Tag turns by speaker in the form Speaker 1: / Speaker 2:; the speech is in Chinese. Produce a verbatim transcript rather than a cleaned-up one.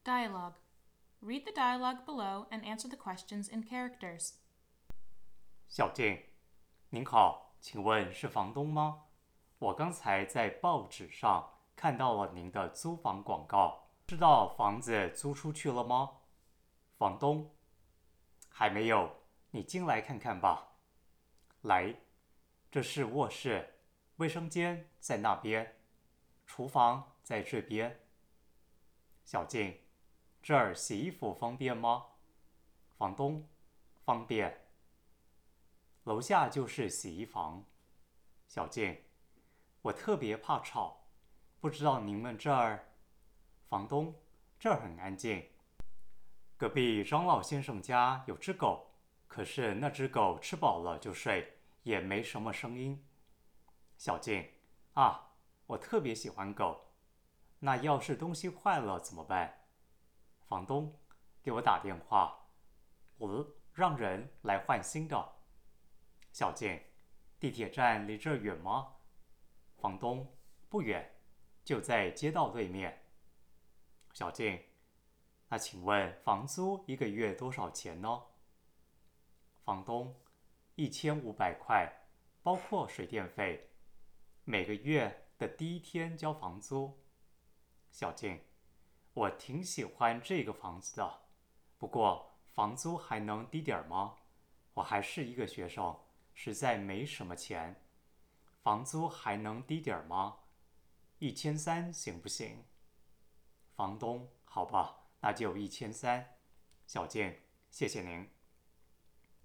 Speaker 1: Dialogue. Read the dialogue below and answer the questions in characters.
Speaker 2: 小静，您好，请问是房东吗？我刚才在报纸上看到了您的租房广告，知道房子租出去了吗？房东，还没有，你进来看看吧。来，这是卧室，卫生间在那边，厨房在这边。小静，这儿洗衣服方便吗？房东，方便。楼下就是洗衣房。小静，我特别怕吵，不知道你们这儿……房东，这儿很安静。隔壁张老先生家有只狗，可是那只狗吃饱了就睡，也没什么声音。小静，啊，我特别喜欢狗。那要是东西坏了怎么办？房东，给我打电话，我让人来换新的。小静，地铁站离这儿远吗？房东，不远，就在街道对面。小静，那请问房租一个月多少钱呢？房东，一千五百块，包括水电费，每个月的第一天交房租。小静，我挺喜欢这个房子的，不过房租还能低点吗？我还是一个学生，实在没什么钱。房租还能低点吗？一千三行不行？房东，好吧，那就一千三。小静，谢谢您。